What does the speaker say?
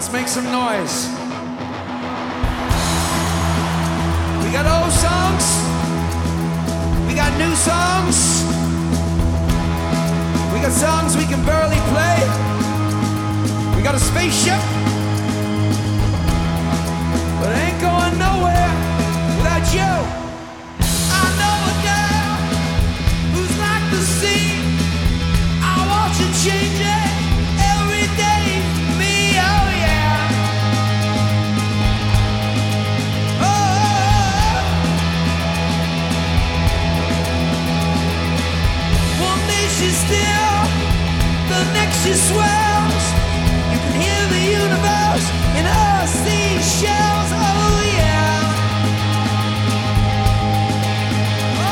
Let's make some noise. We got old songs. We got new songs. We got songs we can barely play. We got a spaceship, but it ain't going nowhere without you. I know a girl who's like the sea. I watch her change it every day. Me, oh yeah. Oh. One day she's still, the next she swells. You can hear the universe in her seashells. Oh.